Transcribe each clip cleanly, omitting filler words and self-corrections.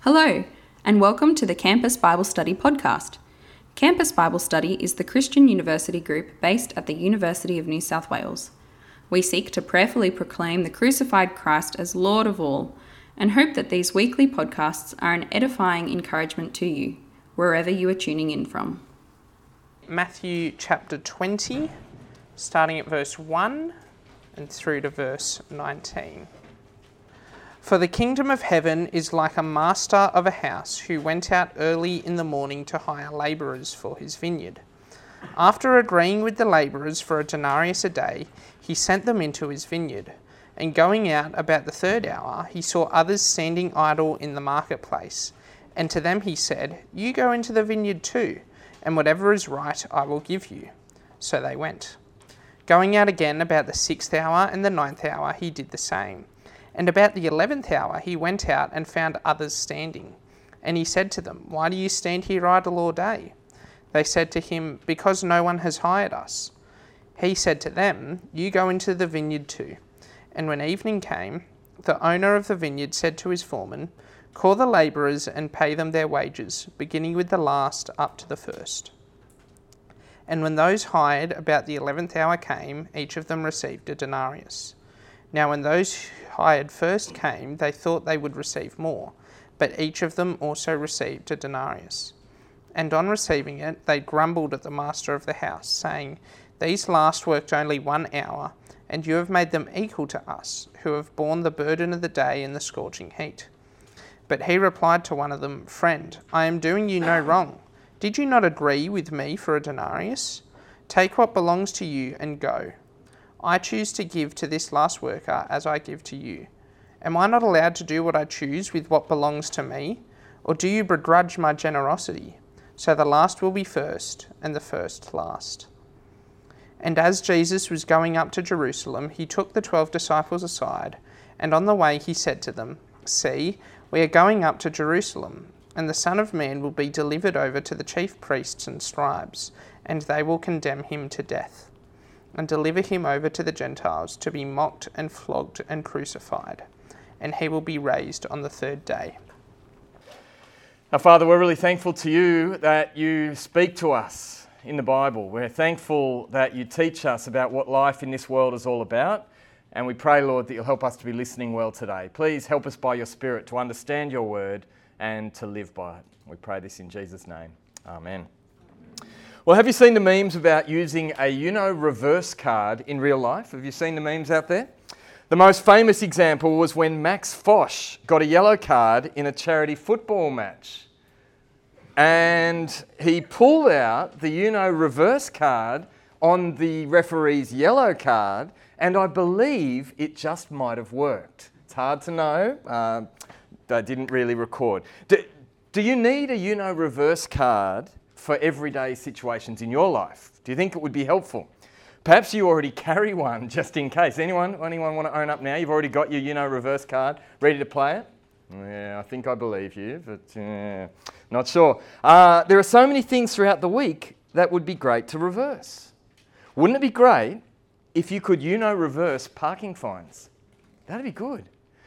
Hello, and welcome to the Campus Bible Study podcast. Campus Bible Study is the Christian university group based at the University of New South Wales. We seek to prayerfully proclaim the crucified Christ as Lord of all, and hope that these weekly podcasts are an edifying encouragement to you, wherever you are tuning in from. Matthew chapter 20, starting at verse 1 and through to verse 19. For the kingdom of heaven is like a master of a house who went out early in the morning to hire labourers for his vineyard. After agreeing with the labourers for a denarius a day, he sent them into his vineyard. And going out about the third hour, he saw others standing idle in the marketplace. And to them he said, "You go into the vineyard too, and whatever is right I will give you." So they went. Going out again about the 6th hour and the 9th hour, he did the same. And about the 11th hour he went out and found others standing. And he said to them, "Why do you stand here idle all day?" They said to him, "Because no one has hired us." He said to them, "You go into the vineyard too." And when evening came, the owner of the vineyard said to his foreman, "Call the labourers and pay them their wages, beginning with the last up to the first." And when those hired about the 11th hour came, each of them received a denarius. Now when those hired first came, they thought they would receive more, but each of them also received a denarius. And on receiving it, they grumbled at the master of the house, saying, "These last worked only 1 hour, and you have made them equal to us, who have borne the burden of the day in the scorching heat." But he replied to one of them, "Friend, I am doing you no wrong. Did you not agree with me for a denarius? Take what belongs to you and go. I choose to give to this last worker as I give to you. Am I not allowed to do what I choose with what belongs to me? Or do you begrudge my generosity? So the last will be first, and the first last." And as Jesus was going up to Jerusalem, he took the 12 disciples aside, and on the way he said to them, "See, we are going up to Jerusalem, and the Son of Man will be delivered over to the chief priests and scribes, and they will condemn him to death, and deliver him over to the Gentiles to be mocked and flogged and crucified, and he will be raised on the third day." Now, Father, we're really thankful to you that you speak to us in the Bible. We're thankful that you teach us about what life in this world is all about, and we pray, Lord, that you'll help us to be listening well today. Please help us by your Spirit to understand your word and to live by it. We pray this in Jesus' name. Amen. Well, have you seen the memes about using a reverse card in real life? Have you seen the memes out there? The most famous example was when Max Fosh got a yellow card in a charity football match. And he pulled out the reverse card on the referee's yellow card, and I believe it just might have worked. It's hard to know. They didn't really record. Do you need a reverse card for everyday situations in your life? Do you think it would be helpful? Perhaps you already carry one just in case. Anyone want to own up now? You've already got your reverse card ready to play it? Yeah, I think I believe you, but not sure. There are so many things throughout the week that would be great to reverse. Wouldn't it be great if you could reverse parking fines? That'd be good.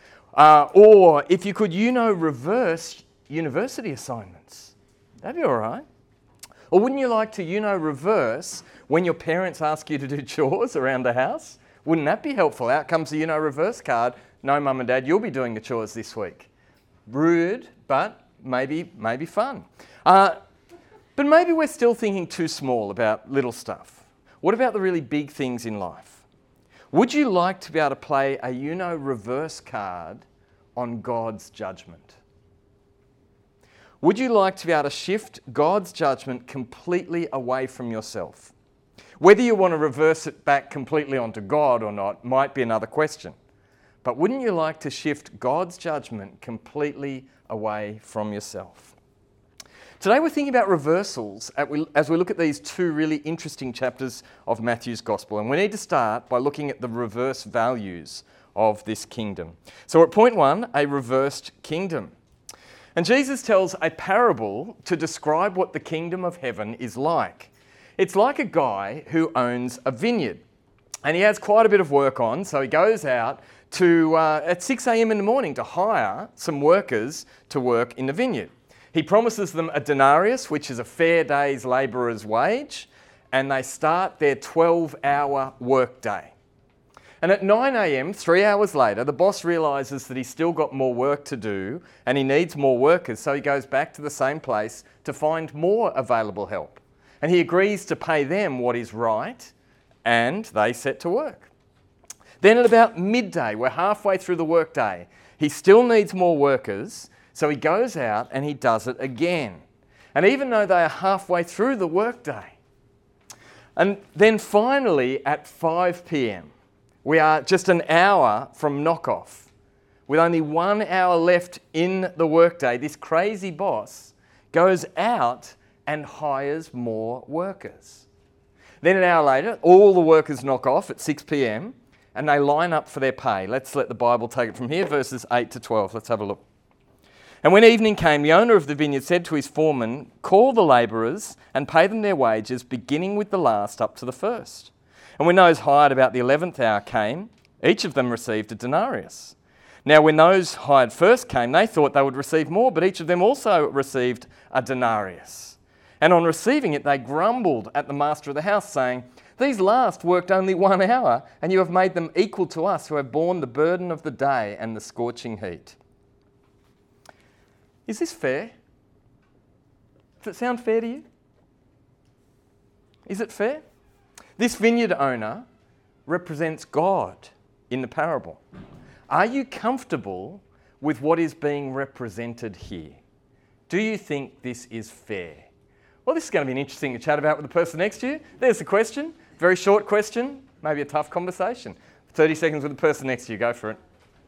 Or if you could reverse university assignments. That'd be all right. Or wouldn't you like to reverse when your parents ask you to do chores around the house? Wouldn't that be helpful? Out comes the reverse card. "No, Mum and Dad, you'll be doing the chores this week." Rude, but maybe fun. But maybe we're still thinking too small about little stuff. What about the really big things in life? Would you like to be able to play a reverse card on God's judgment? Would you like to be able to shift God's judgment completely away from yourself? Whether you want to reverse it back completely onto God or not might be another question. But wouldn't you like to shift God's judgment completely away from yourself? Today we're thinking about reversals as we look at these two really interesting chapters of Matthew's Gospel. And we need to start by looking at the reverse values of this kingdom. So we're at point 1, a reversed kingdom. And Jesus tells a parable to describe what the kingdom of heaven is like. It's like a guy who owns a vineyard. And he has quite a bit of work on, so he goes out to at 6 a.m. in the morning to hire some workers to work in the vineyard. He promises them a denarius, which is a fair day's labourer's wage, and they start their 12-hour workday. And at 9 a.m, 3 hours later, the boss realises that he's still got more work to do and he needs more workers, so he goes back to the same place to find more available help. And he agrees to pay them what is right, and they set to work. Then at about midday, we're halfway through the workday, he still needs more workers, so he goes out and he does it again. And even though they are halfway through the workday, and then finally at 5 p.m, we are just an hour from knockoff. With only 1 hour left in the workday, this crazy boss goes out and hires more workers. Then an hour later, all the workers knock off at 6 p.m, and they line up for their pay. Let's let the Bible take it from here, verses 8 to 12. Let's have a look. And when evening came, the owner of the vineyard said to his foreman, "Call the labourers and pay them their wages, beginning with the last up to the first." And when those hired about the 11th hour came, each of them received a denarius. Now when those hired first came, they thought they would receive more, but each of them also received a denarius. And on receiving it, they grumbled at the master of the house, saying, "These last worked only 1 hour, and you have made them equal to us who have borne the burden of the day and the scorching heat." Is this fair? Does it sound fair to you? Is it fair? This vineyard owner represents God in the parable. Are you comfortable with what is being represented here? Do you think this is fair? Well, this is going to be interesting to chat about with the person next to you. There's the question. Very short question, maybe a tough conversation. 30 seconds with the person next to you. Go for it.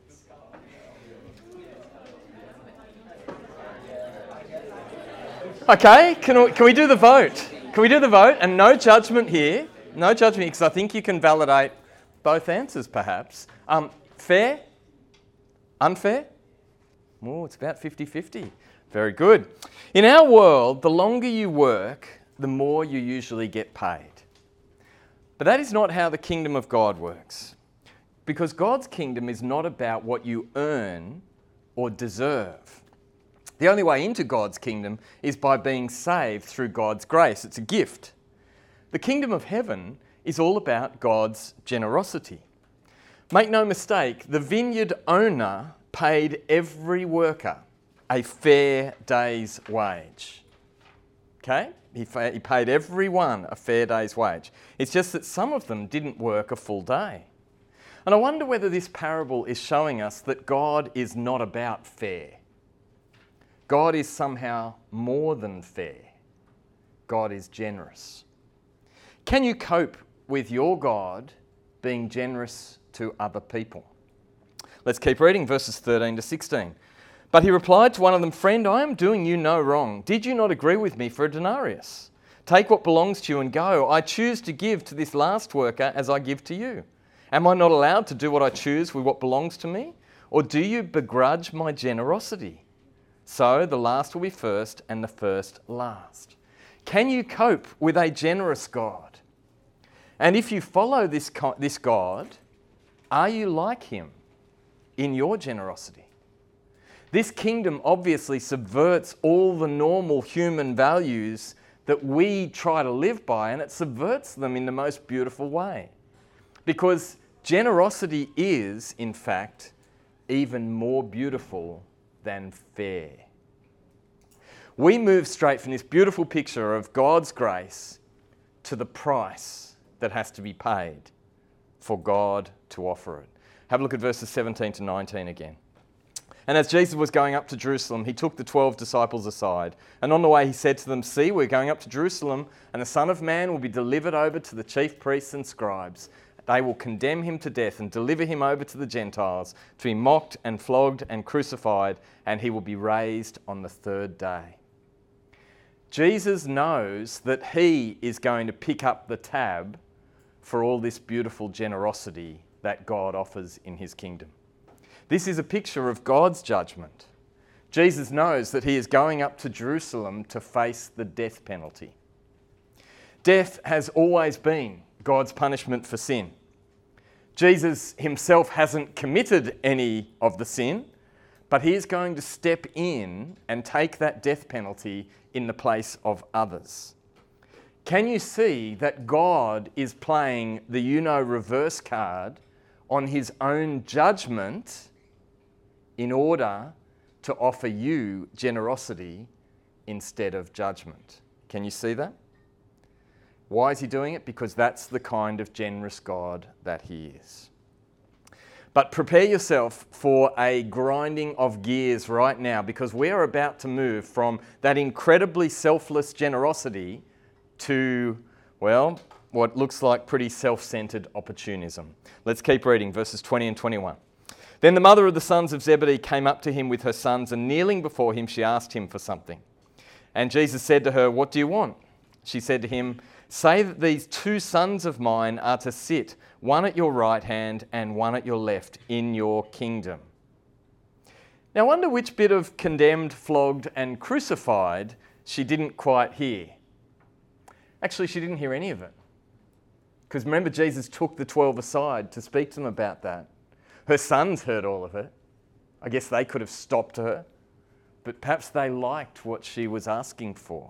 Okay, can we do the vote? Can we do the vote? And no judgment here. No judgment, because I think you can validate both answers, perhaps. Fair? Unfair? Oh, it's about 50-50. Very good. In our world, the longer you work, the more you usually get paid. But that is not how the kingdom of God works. Because God's kingdom is not about what you earn or deserve. The only way into God's kingdom is by being saved through God's grace. It's a gift. The kingdom of heaven is all about God's generosity. Make no mistake, the vineyard owner paid every worker a fair day's wage. Okay? He paid everyone a fair day's wage. It's just that some of them didn't work a full day. And I wonder whether this parable is showing us that God is not about fair. God is somehow more than fair. God is generous. Can you cope with your God being generous to other people? Let's keep reading verses 13 to 16. But he replied to one of them, "Friend, I am doing you no wrong. Did you not agree with me for a denarius? Take what belongs to you and go. I choose to give to this last worker as I give to you. Am I not allowed to do what I choose with what belongs to me? Or do you begrudge my generosity? So the last will be first and the first last." Can you cope with a generous God? And if you follow this God, are you like him in your generosity? This kingdom obviously subverts all the normal human values that we try to live by, and it subverts them in the most beautiful way. Because generosity is, in fact, even more beautiful than fair. We move straight from this beautiful picture of God's grace to the price that has to be paid for God to offer it. Have a look at verses 17 to 19 again. And as Jesus was going up to Jerusalem, he took the 12 disciples aside. And on the way he said to them, "See, we're going up to Jerusalem, and the Son of Man will be delivered over to the chief priests and scribes. They will condemn him to death and deliver him over to the Gentiles to be mocked and flogged and crucified, and he will be raised on the third day." Jesus knows that he is going to pick up the tab for all this beautiful generosity that God offers in his kingdom. This is a picture of God's judgment. Jesus knows that he is going up to Jerusalem to face the death penalty. Death has always been God's punishment for sin. Jesus himself hasn't committed any of the sin, but he is going to step in and take that death penalty in the place of others. Can you see that God is playing the reverse card on his own judgment in order to offer you generosity instead of judgment? Can you see that? Why is he doing it? Because that's the kind of generous God that he is. But prepare yourself for a grinding of gears right now, because we are about to move from that incredibly selfless generosity to, well, what looks like pretty self-centered opportunism. Let's keep reading, verses 20 and 21. Then the mother of the sons of Zebedee came up to him with her sons, and kneeling before him, she asked him for something. And Jesus said to her, "What do you want?" She said to him, "Say that these 2 sons of mine are to sit, one at your right hand and one at your left, in your kingdom." Now, I wonder which bit of condemned, flogged, and crucified she didn't quite hear. Actually, she didn't hear any of it. Because remember, Jesus took the 12 aside to speak to them about that. Her sons heard all of it. I guess they could have stopped her, but perhaps they liked what she was asking for.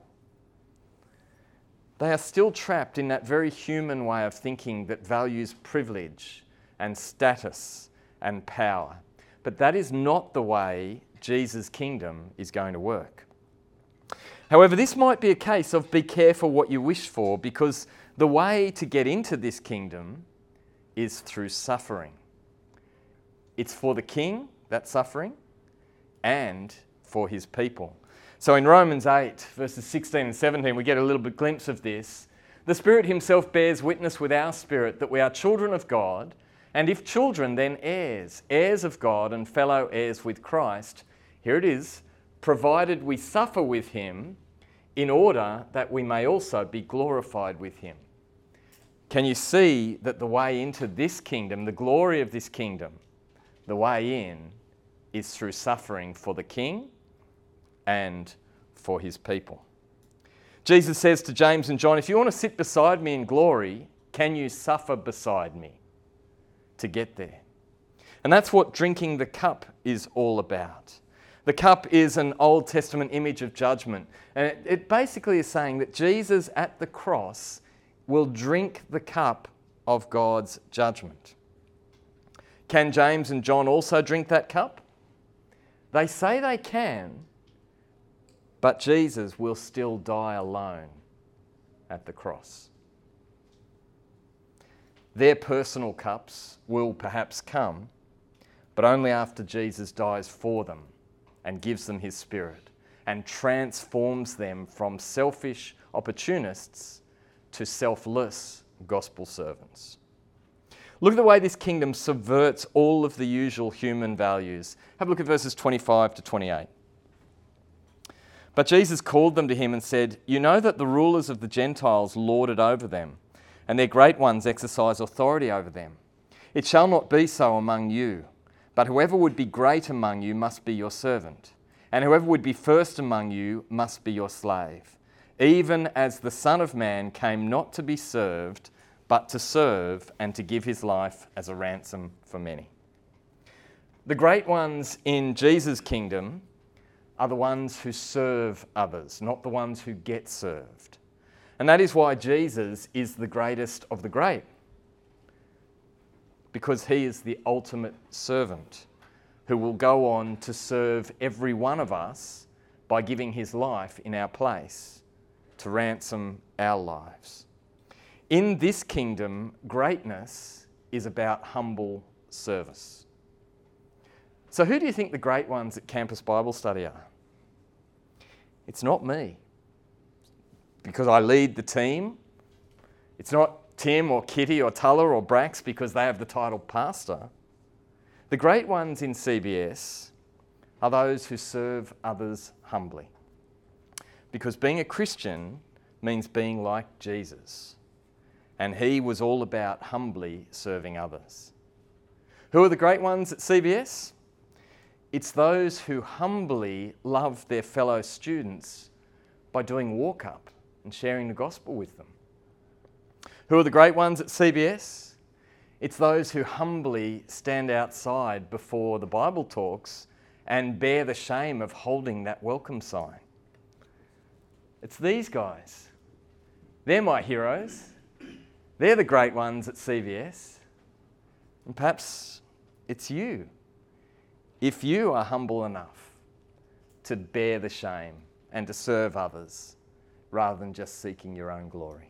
They are still trapped in that very human way of thinking that values privilege and status and power. But that is not the way Jesus' kingdom is going to work. However, this might be a case of be careful what you wish for, because the way to get into this kingdom is through suffering. It's for the king, that suffering, and for his people. So in Romans 8, verses 16 and 17, we get a little bit glimpse of this. The Spirit himself bears witness with our spirit that we are children of God, and if children, then heirs, heirs of God and fellow heirs with Christ. Here it is, provided we suffer with him, in order that we may also be glorified with him. Can you see that the way into this kingdom, the glory of this kingdom, the way in is through suffering for the king and for his people? Jesus says to James and John, if you want to sit beside me in glory, can you suffer beside me to get there? And that's what drinking the cup is all about. The cup is an Old Testament image of judgment. And it basically is saying that Jesus at the cross will drink the cup of God's judgment. Can James and John also drink that cup? They say they can, but Jesus will still die alone at the cross. Their personal cups will perhaps come, but only after Jesus dies for them and gives them his Spirit and transforms them from selfish opportunists to selfless gospel servants. Look at the way this kingdom subverts all of the usual human values. Have a look at verses 25 to 28. But Jesus called them to him and said, "You know that the rulers of the Gentiles lord it over them, and their great ones exercise authority over them. It shall not be so among you. But whoever would be great among you must be your servant, and whoever would be first among you must be your slave, even as the Son of Man came not to be served, but to serve and to give his life as a ransom for many." The great ones in Jesus' kingdom are the ones who serve others, not the ones who get served. And that is why Jesus is the greatest of the great, because he is the ultimate servant who will go on to serve every one of us by giving his life in our place to ransom our lives. In this kingdom, greatness is about humble service. So who do you think the great ones at Campus Bible Study are? It's not me, because I lead the team. It's not Tim or Kitty or Tuller or Brax because they have the title pastor. The great ones in CBS are those who serve others humbly. Because being a Christian means being like Jesus. And he was all about humbly serving others. Who are the great ones at CBS? It's those who humbly love their fellow students by doing walk up and sharing the gospel with them. Who are the great ones at CBS? It's those who humbly stand outside before the Bible talks and bear the shame of holding that welcome sign. It's these guys. They're my heroes. They're the great ones at CVS. And perhaps it's you, if you are humble enough to bear the shame and to serve others rather than just seeking your own glory.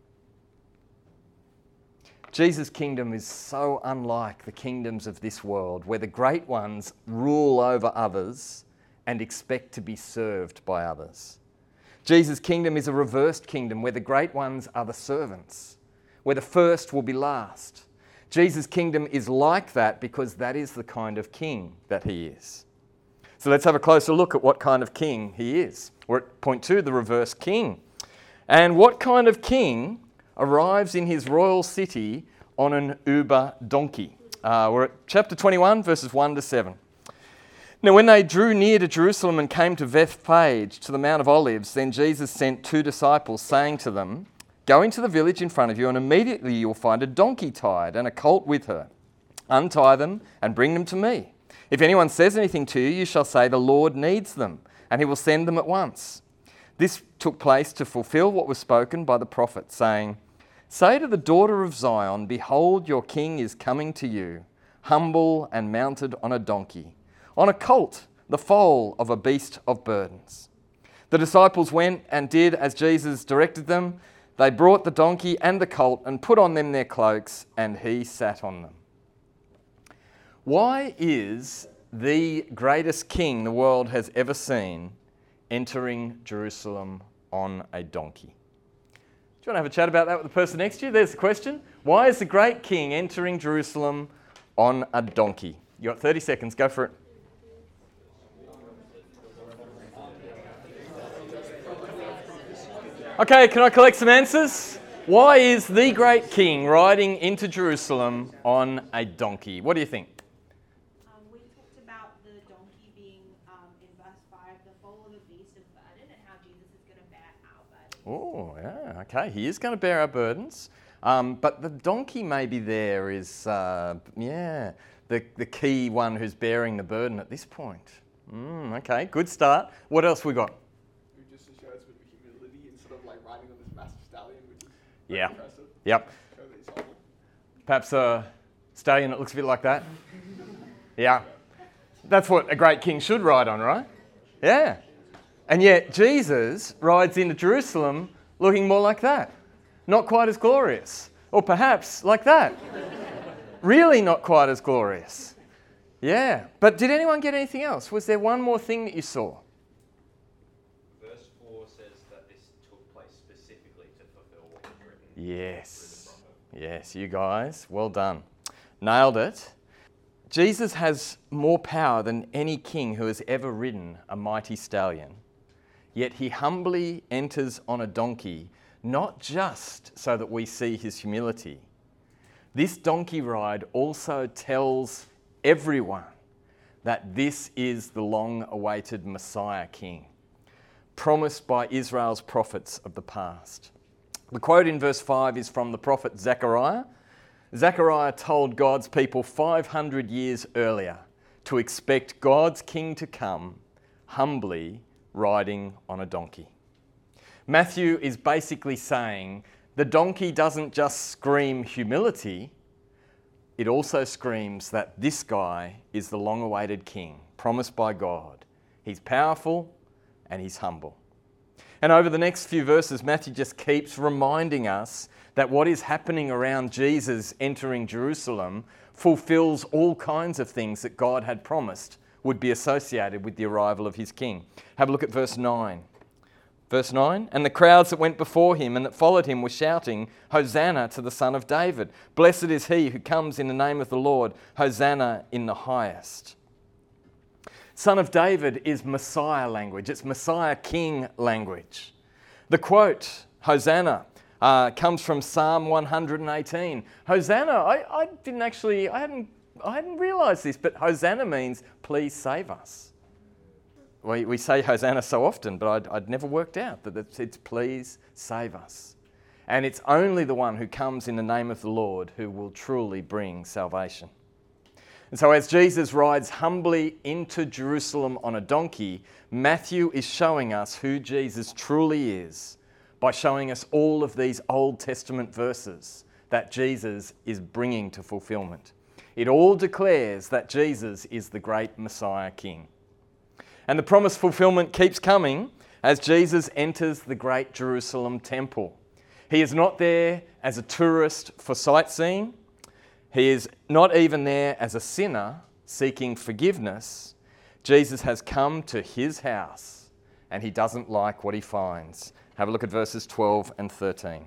Jesus' kingdom is so unlike the kingdoms of this world, where the great ones rule over others and expect to be served by others. Jesus' kingdom is a reversed kingdom, where the great ones are the servants, where the first will be last. Jesus' kingdom is like that because that is the kind of king that he is. So let's have a closer look at what kind of king he is. We're at point 2, the reverse king. And what kind of king arrives in his royal city on an Uber donkey? We're at chapter 21, verses 1 to 7. Now, when they drew near to Jerusalem and came to Bethphage, to the Mount of Olives, then Jesus sent 2 disciples, saying to them, "Go into the village in front of you, and immediately you will find a donkey tied and a colt with her. Untie them and bring them to me. If anyone says anything to you, you shall say, 'The Lord needs them,' and he will send them at once." This took place to fulfill what was spoken by the prophet, saying, "Say to the daughter of Zion, behold, your king is coming to you, humble and mounted on a donkey, on a colt, the foal of a beast of burdens." The disciples went and did as Jesus directed them. They brought the donkey and the colt and put on them their cloaks, and he sat on them. Why is the greatest king the world has ever seen entering Jerusalem on a donkey? Do you want to have a chat about that with the person next to you? There's the question. Why is the great king entering Jerusalem on a donkey? You got 30 seconds. Go for it. Okay, can I collect some answers? Why is the great king riding into Jerusalem on a donkey? What do you think? We talked about the donkey being, in verse 5, the foal of a beast of burden, and how Jesus is going to bear our burdens. Oh, yeah, okay. He is going to bear our burdens. But the donkey maybe there is, the key one who's bearing the burden at this point. Okay, good start. What else we got? It just shows a bit of humility instead of like riding on this massive stallion, which is Yeah. impressive. Yep. Show that he's humble. Perhaps a stallion that looks a bit like that. Yeah. That's what a great king should ride on, right? Yeah. And yet Jesus rides into Jerusalem looking more like that. Not quite as glorious. Or perhaps like that. Really not quite as glorious. Yeah. But did anyone get anything else? Was there one more thing that you saw? Verse 4 says that this took place specifically to fulfill what was written. Yes. Yes, you guys. Well done. Nailed it. Jesus has more power than any king who has ever ridden a mighty stallion. Yet he humbly enters on a donkey, not just so that we see his humility. This donkey ride also tells everyone that this is the long-awaited Messiah King, promised by Israel's prophets of the past. The quote in verse 5 is from the prophet Zechariah. Zechariah told God's people 500 years earlier to expect God's king to come humbly riding on a donkey. Matthew is basically saying the donkey doesn't just scream humility, it also screams that this guy is the long-awaited king, promised by God. He's powerful and he's humble. And over the next few verses, Matthew just keeps reminding us that what is happening around Jesus entering Jerusalem fulfills all kinds of things that God had promised would be associated with the arrival of his king. Have a look at verse 9. Verse 9, "And the crowds that went before him and that followed him were shouting, 'Hosanna to the Son of David. Blessed is he who comes in the name of the Lord. Hosanna in the highest.'" Son of David is Messiah language. It's Messiah King language. The quote, Hosanna, comes from Psalm 118. Hosanna, I hadn't realised this, but Hosanna means please save us. We say Hosanna so often, but I'd never worked out that it's please save us. And it's only the one who comes in the name of the Lord who will truly bring salvation. And so as Jesus rides humbly into Jerusalem on a donkey, Matthew is showing us who Jesus truly is by showing us all of these Old Testament verses that Jesus is bringing to fulfillment. It all declares that Jesus is the great Messiah King. And the promised fulfillment keeps coming as Jesus enters the great Jerusalem temple. He is not there as a tourist for sightseeing. He is not even there as a sinner seeking forgiveness. Jesus has come to his house and he doesn't like what he finds. Have a look at verses 12 and 13.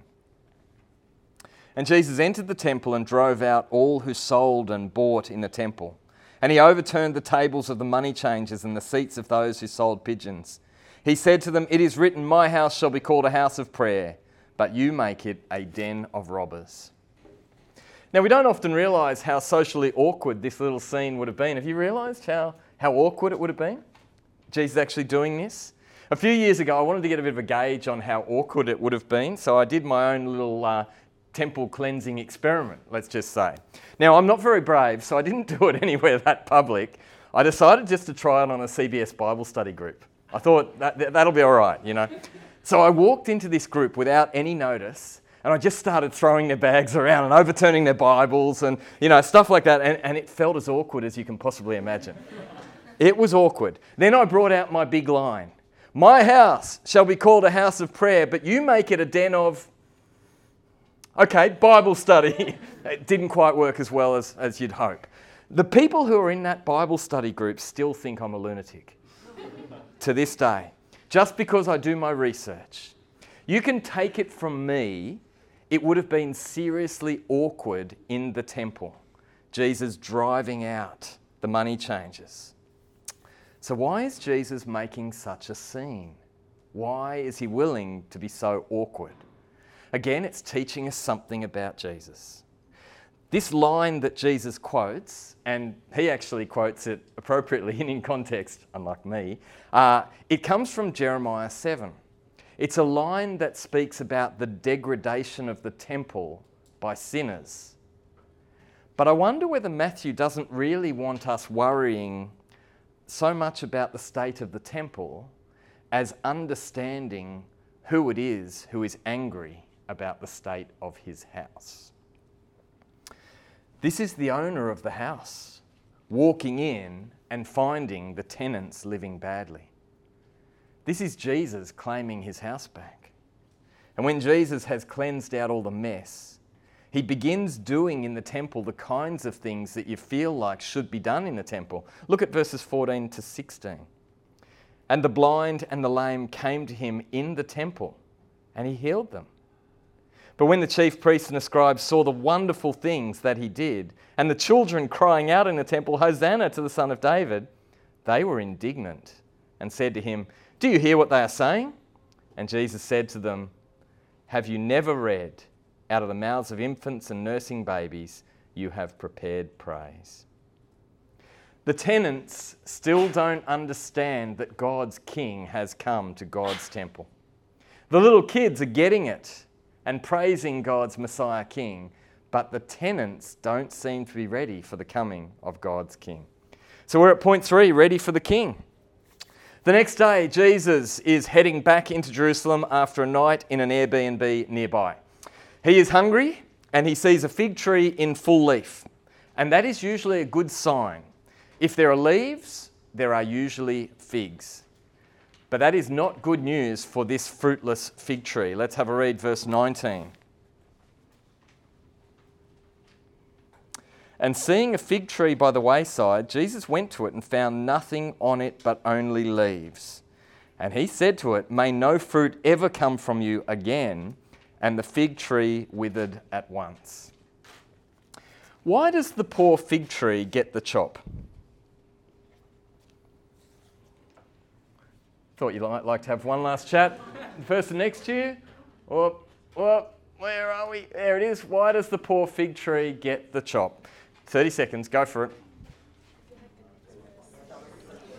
And Jesus entered the temple and drove out all who sold and bought in the temple. And he overturned the tables of the money changers and the seats of those who sold pigeons. He said to them, "It is written, my house shall be called a house of prayer, but you make it a den of robbers." Now, we don't often realise how socially awkward this little scene would have been. Have you realised how awkward it would have been? Jesus actually doing this? A few years ago, I wanted to get a bit of a gauge on how awkward it would have been, so I did my own little temple cleansing experiment, let's just say. Now, I'm not very brave, so I didn't do it anywhere that public. I decided just to try it on a CBS Bible study group. I thought that'll be all right, you know. So I walked into this group without any notice, and I just started throwing their bags around and overturning their Bibles and, you know, stuff like that, and it felt as awkward as you can possibly imagine. It was awkward. Then I brought out my big line. My house shall be called a house of prayer, but you make it a den of... Okay, Bible study. It didn't quite work as well as you'd hope. The people who are in that Bible study group still think I'm a lunatic to this day, just because I do my research. You can take it from me, it would have been seriously awkward in the temple. Jesus driving out the money changers. So why is Jesus making such a scene? Why is he willing to be so awkward? Again, it's teaching us something about Jesus. This line that Jesus quotes, and he actually quotes it appropriately and in context, unlike me, it comes from Jeremiah 7. It's a line that speaks about the degradation of the temple by sinners. But I wonder whether Matthew doesn't really want us worrying so much about the state of the temple as understanding who it is who is angry about the state of his house. This is the owner of the house walking in and finding the tenants living badly. This is Jesus claiming his house back. And when Jesus has cleansed out all the mess, he begins doing in the temple the kinds of things that you feel like should be done in the temple. Look at verses 14 to 16. And the blind and the lame came to him in the temple, and he healed them. But when the chief priests and the scribes saw the wonderful things that he did, and the children crying out in the temple, "Hosanna to the Son of David," they were indignant and said to him, "Do you hear what they are saying?" And Jesus said to them, "Have you never read, out of the mouths of infants and nursing babies, you have prepared praise?" The tenants still don't understand that God's King has come to God's temple. The little kids are getting it and praising God's Messiah King, but the tenants don't seem to be ready for the coming of God's King. So we're at point 3, ready for the King. The next day, Jesus is heading back into Jerusalem after a night in an Airbnb nearby. He is hungry and he sees a fig tree in full leaf, and that is usually a good sign. If there are leaves, there are usually figs. But that is not good news for this fruitless fig tree. Let's have a read, verse 19. And seeing a fig tree by the wayside, Jesus went to it and found nothing on it but only leaves. And he said to it, "May no fruit ever come from you again." And the fig tree withered at once. Why does the poor fig tree get the chop? Thought you might like to have one last chat. The person next to you? Where are we? There it is. Why does the poor fig tree get the chop? 30 seconds, go for it.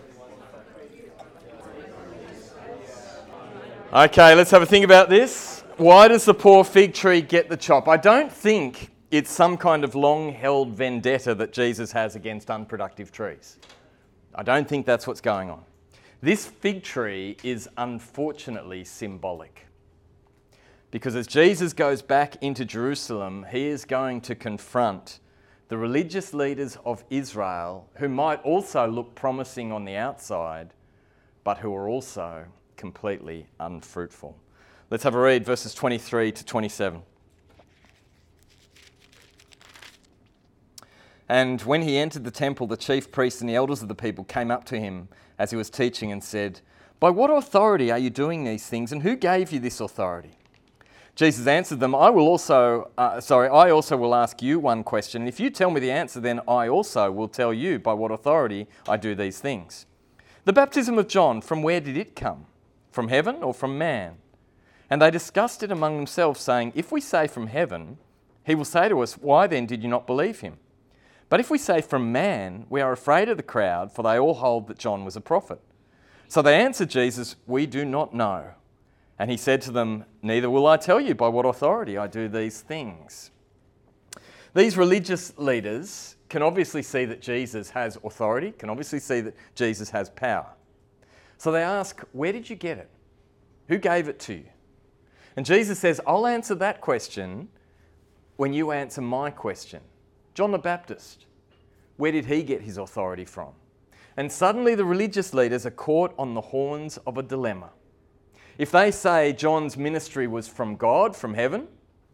Okay, let's have a think about this. Why does the poor fig tree get the chop? I don't think it's some kind of long-held vendetta that Jesus has against unproductive trees. I don't think that's what's going on. This fig tree is unfortunately symbolic. Because as Jesus goes back into Jerusalem, he is going to confront the religious leaders of Israel who might also look promising on the outside, but who are also completely unfruitful. Let's have a read, verses 23 to 27. And when he entered the temple, the chief priests and the elders of the people came up to him as he was teaching and said, "By what authority are you doing these things, and who gave you this authority?" Jesus answered them, I also will ask you one question. And if you tell me the answer, then I also will tell you by what authority I do these things. The baptism of John, from where did it come? From heaven or from man? And they discussed it among themselves, saying, if we say from heaven, he will say to us, why then did you not believe him? But if we say from man, we are afraid of the crowd, for they all hold that John was a prophet. So they answered Jesus, we do not know. And he said to them, neither will I tell you by what authority I do these things. These religious leaders can obviously see that Jesus has authority, can obviously see that Jesus has power. So they ask, where did you get it? Who gave it to you? And Jesus says, I'll answer that question when you answer my question. John the Baptist, where did he get his authority from? And suddenly the religious leaders are caught on the horns of a dilemma. If they say John's ministry was from God, from heaven,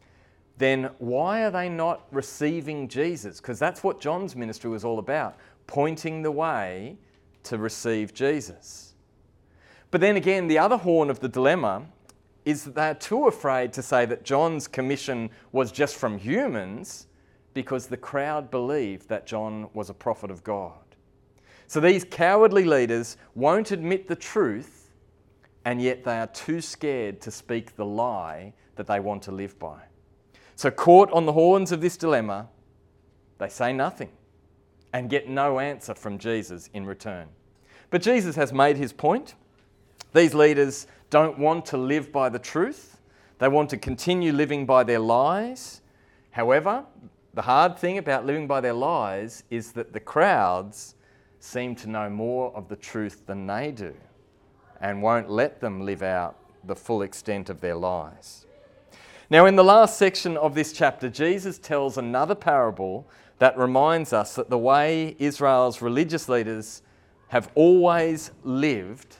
then why are they not receiving Jesus? Because that's what John's ministry was all about, pointing the way to receive Jesus. But then again, the other horn of the dilemma is that they're too afraid to say that John's commission was just from humans because the crowd believed that John was a prophet of God. So these cowardly leaders won't admit the truth, and yet they are too scared to speak the lie that they want to live by. So caught on the horns of this dilemma, they say nothing and get no answer from Jesus in return. But Jesus has made his point. These leaders don't want to live by the truth. They want to continue living by their lies. However, the hard thing about living by their lies is that the crowds seem to know more of the truth than they do, and won't let them live out the full extent of their lies. Now, in the last section of this chapter, Jesus tells another parable that reminds us that the way Israel's religious leaders have always lived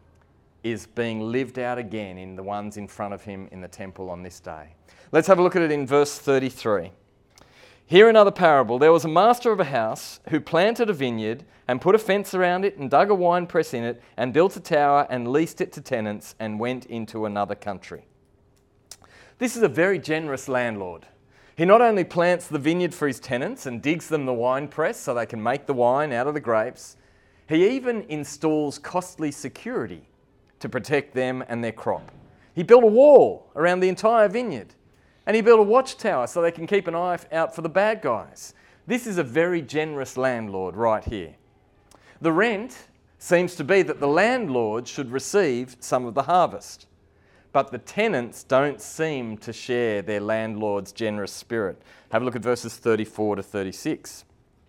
is being lived out again in the ones in front of him in the temple on this day. Let's have a look at it in verse 33. Here another parable. There was a master of a house who planted a vineyard and put a fence around it and dug a winepress in it and built a tower and leased it to tenants and went into another country. This is a very generous landlord. He not only plants the vineyard for his tenants and digs them the winepress so they can make the wine out of the grapes, he even installs costly security to protect them and their crop. He built a wall around the entire vineyard. And he built a watchtower so they can keep an eye out for the bad guys. This is a very generous landlord right here. The rent seems to be that the landlord should receive some of the harvest. But the tenants don't seem to share their landlord's generous spirit. Have a look at verses 34 to 36.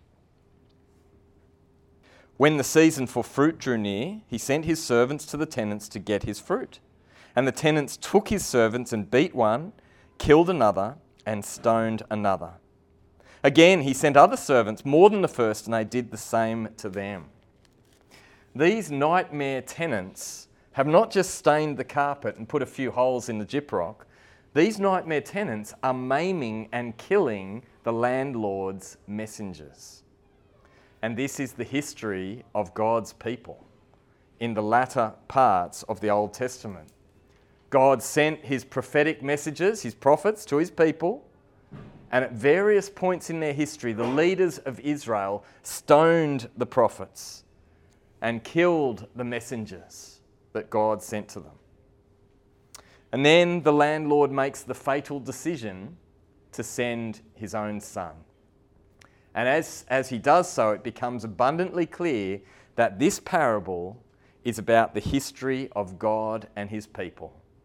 When the season for fruit drew near, he sent his servants to the tenants to get his fruit. And the tenants took his servants and beat one, killed another, and stoned another. Again, he sent other servants, more than the first, and they did the same to them. These nightmare tenants have not just stained the carpet and put a few holes in the gyprock. These nightmare tenants are maiming and killing the landlord's messengers. And this is the history of God's people in the latter parts of the Old Testament. God sent his prophetic messages, his prophets, to his people, and at various points in their history, the leaders of Israel stoned the prophets and killed the messengers that God sent to them. And then the landlord makes the fatal decision to send his own son. And as he does so, it becomes abundantly clear that this parable is about the history of God and his people,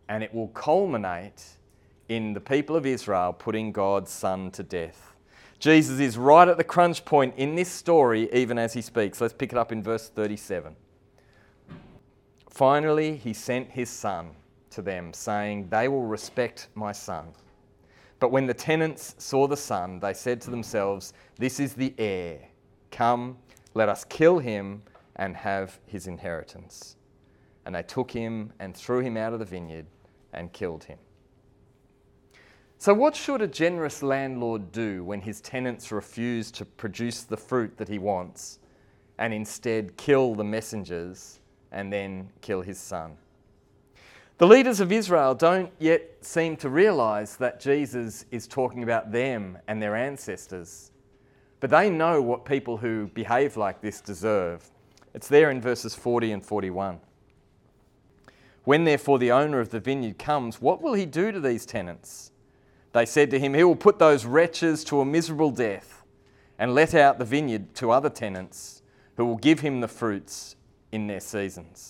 and it will culminate in the people of Israel putting God's Son to death. Jesus is right at the crunch point in this story, even as he speaks. Let's pick it up in verse 37. Finally, he sent his son to them, saying, "They will respect my son." But when the tenants saw the son, they said to themselves, "This is the heir. Come, let us kill him and have his inheritance." And they took him and threw him out of the vineyard and killed him. So what should a generous landlord do when his tenants refuse to produce the fruit that he wants and instead kill the messengers and then kill his son? The leaders of Israel don't yet seem to realise that Jesus is talking about them and their ancestors, but they know what people who behave like this deserve. It's there in verses 40 and 41. When therefore the owner of the vineyard comes, what will he do to these tenants? They said to him, "He will put those wretches to a miserable death and let out the vineyard to other tenants who will give him the fruits in their seasons."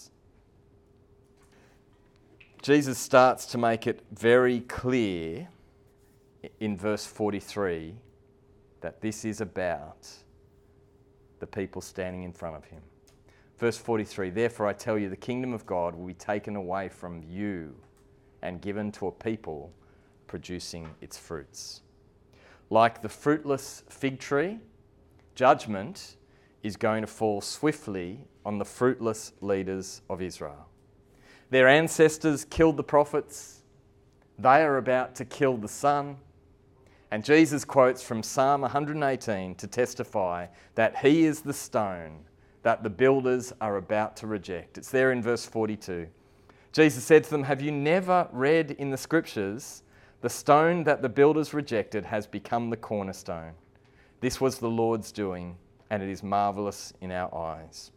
Jesus starts to make it very clear in verse 43 that this is about the people standing in front of him. Verse 43, "Therefore I tell you, the kingdom of God will be taken away from you and given to a people producing its fruits." Like the fruitless fig tree, judgment is going to fall swiftly on the fruitless leaders of Israel. Their ancestors killed the prophets. They are about to kill the Son. And Jesus quotes from Psalm 118 to testify that he is the stone that the builders are about to reject. It's there in verse 42. Jesus said to them, "Have you never read in the scriptures, the stone that the builders rejected has become the cornerstone? This was the Lord's doing, and it is marvellous in our eyes."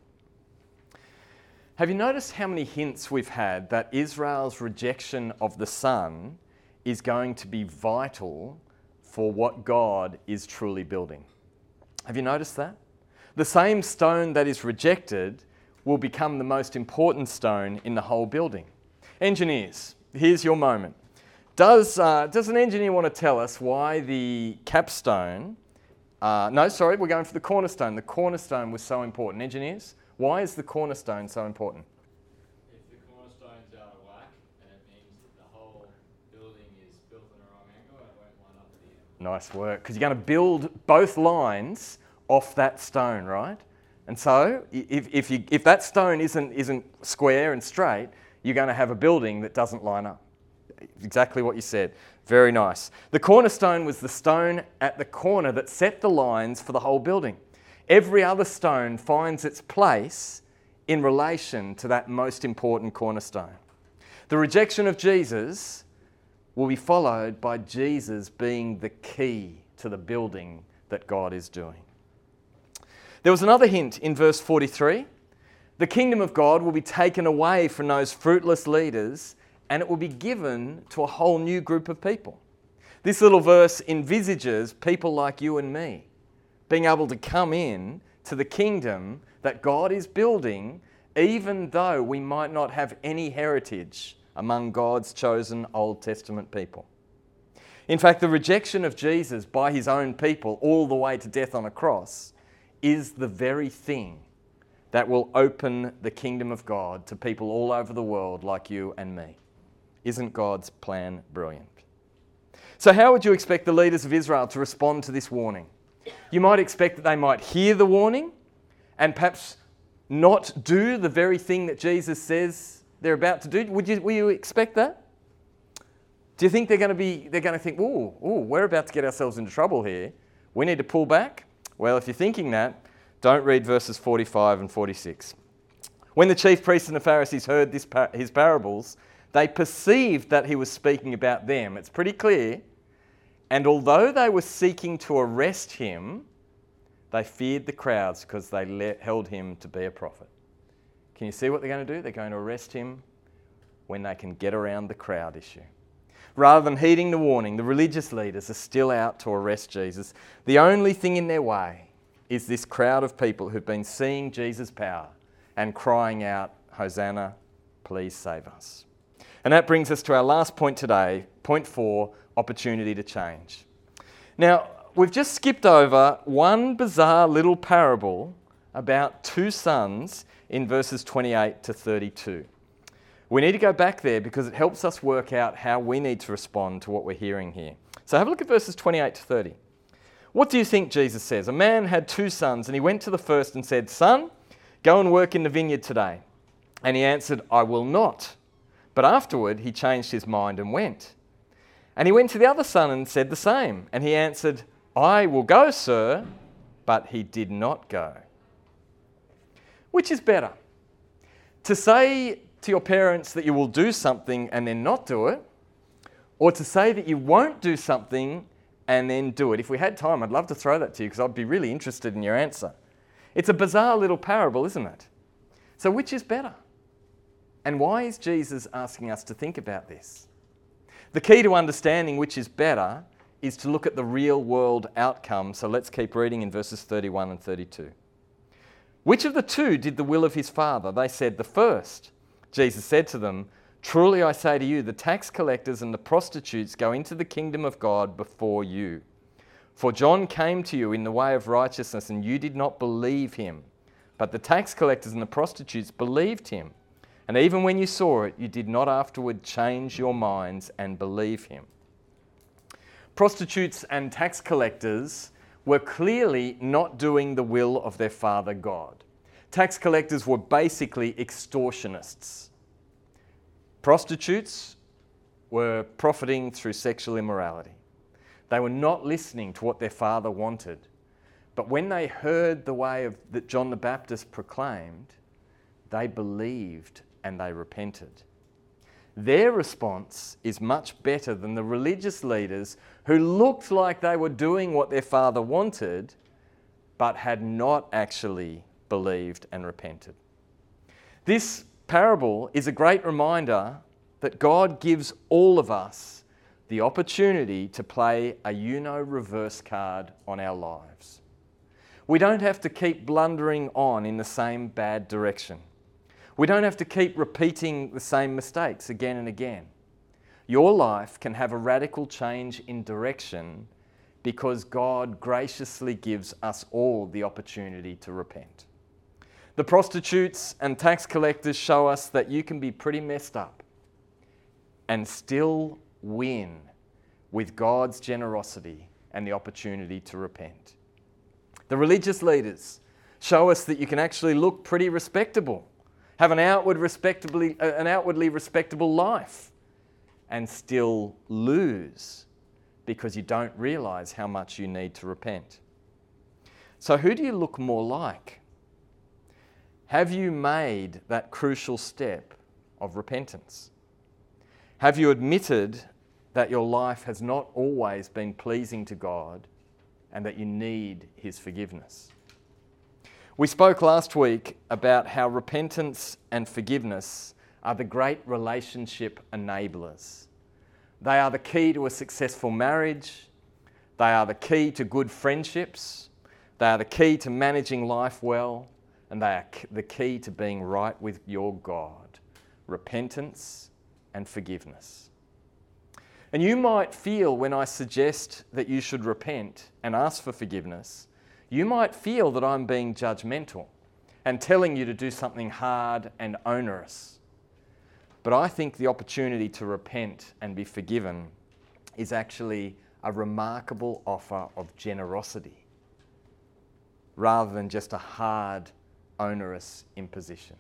Have you noticed how many hints we've had that Israel's rejection of the Son is going to be vital for what God is truly building? Have you noticed that? The same stone that is rejected will become the most important stone in the whole building. Engineers, here's your moment. Does an engineer want to tell us why the capstone... we're going for the cornerstone. The cornerstone was so important. Engineers? Why is the cornerstone so important? If the cornerstone's out of whack, then it means that the whole building is built in the wrong angle and it won't line up at the end. Nice work, because you're going to build both lines off that stone, right? And so, if that stone isn't square and straight, you're going to have a building that doesn't line up. Exactly what you said. Very nice. The cornerstone was the stone at the corner that set the lines for the whole building. Every other stone finds its place in relation to that most important cornerstone. The rejection of Jesus will be followed by Jesus being the key to the building that God is doing. There was another hint in verse 43. The kingdom of God will be taken away from those fruitless leaders and it will be given to a whole new group of people. This little verse envisages people like you and me being able to come in to the kingdom that God is building, even though we might not have any heritage among God's chosen Old Testament people. In fact, the rejection of Jesus by his own people all the way to death on a cross is the very thing that will open the kingdom of God to people all over the world like you and me. Isn't God's plan brilliant? So how would you expect the leaders of Israel to respond to this warning? You might expect that they might hear the warning and perhaps not do the very thing that Jesus says they're about to do. Will you expect that? Do you think they're going to think, "Ooh, we're about to get ourselves into trouble here. We need to pull back"? Well, if you're thinking that, don't read verses 45 and 46. When the chief priests and the Pharisees heard his parables, they perceived that he was speaking about them. It's pretty clear. And although they were seeking to arrest him, they feared the crowds because they held him to be a prophet. Can you see what they're going to do? They're going to arrest him when they can get around the crowd issue. Rather than heeding the warning, the religious leaders are still out to arrest Jesus. The only thing in their way is this crowd of people who've been seeing Jesus' power and crying out, "Hosanna, please save us." And that brings us to our last point today, point 4, opportunity to change. Now, we've just skipped over one bizarre little parable about 2 sons in verses 28 to 32. We need to go back there because it helps us work out how we need to respond to what we're hearing here. So have a look at verses 28 to 30. What do you think Jesus says? A man had 2 sons, and he went to the first and said, "Son, go and work in the vineyard today." And he answered, "I will not." But afterward he changed his mind and went. And he went to the other son and said the same. And he answered, "I will go, sir." But he did not go. Which is better? To say to your parents that you will do something and then not do it, or to say that you won't do something and then do it? If we had time, I'd love to throw that to you because I'd be really interested in your answer. It's a bizarre little parable, isn't it? So which is better? And why is Jesus asking us to think about this? The key to understanding which is better is to look at the real world outcome. So let's keep reading in verses 31 and 32. Which of the 2 did the will of his father? They said, "The first." Jesus said to them, "Truly I say to you, the tax collectors and the prostitutes go into the kingdom of God before you. For John came to you in the way of righteousness, and you did not believe him. But the tax collectors and the prostitutes believed him. And even when you saw it, you did not afterward change your minds and believe him." Prostitutes and tax collectors were clearly not doing the will of their father God. Tax collectors were basically extortionists. Prostitutes were profiting through sexual immorality. They were not listening to what their father wanted. But when they heard the way that John the Baptist proclaimed, they believed and they repented. Their response is much better than the religious leaders who looked like they were doing what their father wanted, but had not actually believed and repented. This parable is a great reminder that God gives all of us the opportunity to play a reverse card on our lives. We don't have to keep blundering on in the same bad direction. We don't have to keep repeating the same mistakes again and again. Your life can have a radical change in direction because God graciously gives us all the opportunity to repent. The prostitutes and tax collectors show us that you can be pretty messed up and still win with God's generosity and the opportunity to repent. The religious leaders show us that you can actually look pretty respectable, have an outwardly respectable life, and still lose because you don't realise how much you need to repent. So who do you look more like? Have you made that crucial step of repentance? Have you admitted that your life has not always been pleasing to God and that you need his forgiveness? We spoke last week about how repentance and forgiveness are the great relationship enablers. They are the key to a successful marriage. They are the key to good friendships. They are the key to managing life well. And they are the key to being right with your God. Repentance and forgiveness. And you might feel when I suggest that you should repent and ask for forgiveness, you might feel that I'm being judgmental and telling you to do something hard and onerous. But I think the opportunity to repent and be forgiven is actually a remarkable offer of generosity rather than just a hard, onerous imposition.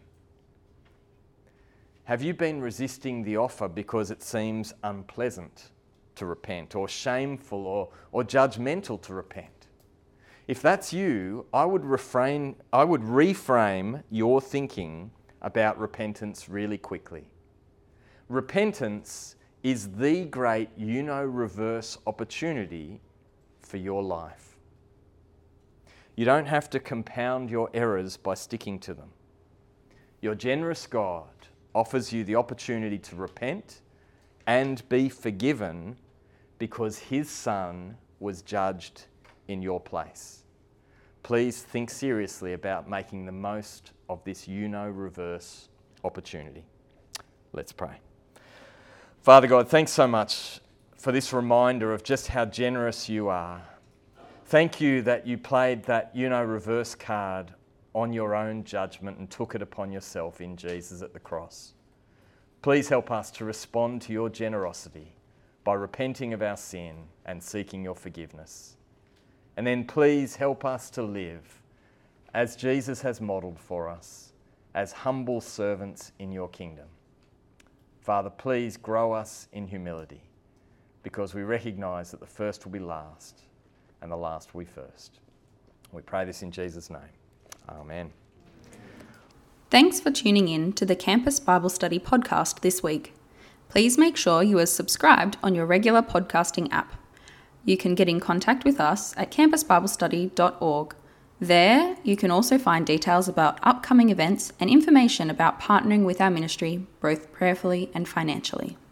Have you been resisting the offer because it seems unpleasant to repent or shameful or judgmental to repent? If that's you, I would reframe your thinking about repentance really quickly. Repentance is the great reverse opportunity for your life. You don't have to compound your errors by sticking to them. Your generous God offers you the opportunity to repent and be forgiven because his Son was judged in your place. Please think seriously about making the most of this reverse opportunity. Let's pray. Father God, thanks so much for this reminder of just how generous you are. Thank you that you played that reverse card on your own judgment and took it upon yourself in Jesus at the cross. Please help us to respond to your generosity by repenting of our sin and seeking your forgiveness. And then please help us to live as Jesus has modelled for us, as humble servants in your kingdom. Father, please grow us in humility, because we recognise that the first will be last and the last will be first. We pray this in Jesus' name. Amen. Thanks for tuning in to the Campus Bible Study podcast this week. Please make sure you are subscribed on your regular podcasting app. You can get in contact with us at campusbiblestudy.org. There, you can also find details about upcoming events and information about partnering with our ministry, both prayerfully and financially.